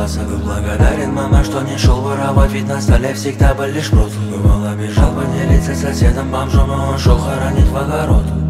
остался бы благодарен, мама, что не шел воровать, ведь на столе всегда был лишь пруд. Бывало, бежал поделиться с соседом бомжом, но он шел хоронить в огород.